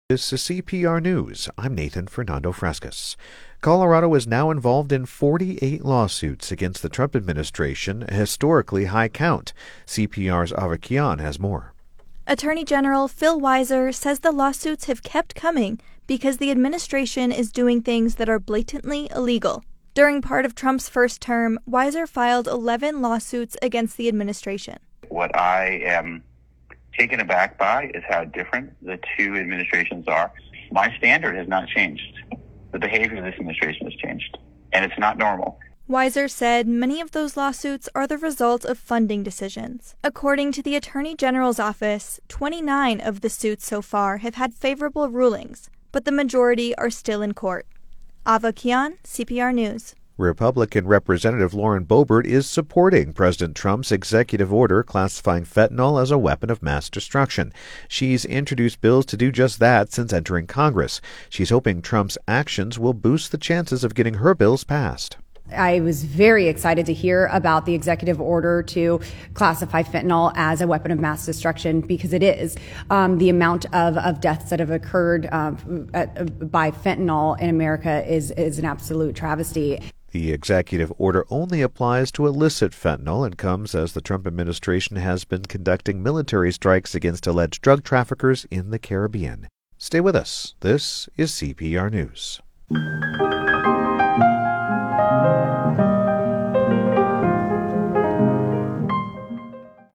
This is CPR News. I'm Nathan Fernando Frescas. Colorado is now involved in 48 lawsuits against the Trump administration, a historically high count. CPR's Ava Kian has more. Attorney General Phil Weiser says the lawsuits have kept coming because the administration is doing things that are blatantly illegal. During part of Trump's first term, Weiser filed 11 lawsuits against the administration. What I am taken aback by is how different the two administrations are. My standard has not changed. The behavior of this administration has changed, and it's not normal. Weiser said many of those lawsuits are the result of funding decisions. According to the Attorney General's office, 29 of the suits so far have had favorable rulings, but the majority are still in court. Ava Kian, CPR News. Republican Representative Lauren Boebert is supporting President Trump's executive order classifying fentanyl as a weapon of mass destruction. She's introduced bills to do just that since entering Congress. She's hoping Trump's actions will boost the chances of getting her bills passed. I was very excited to hear about the executive order to classify fentanyl as a weapon of mass destruction because it is. The amount of deaths that have occurred by fentanyl in America is an absolute travesty. The executive order only applies to illicit fentanyl and comes as the Trump administration has been conducting military strikes against alleged drug traffickers in the Caribbean. Stay with us. This is CPR News.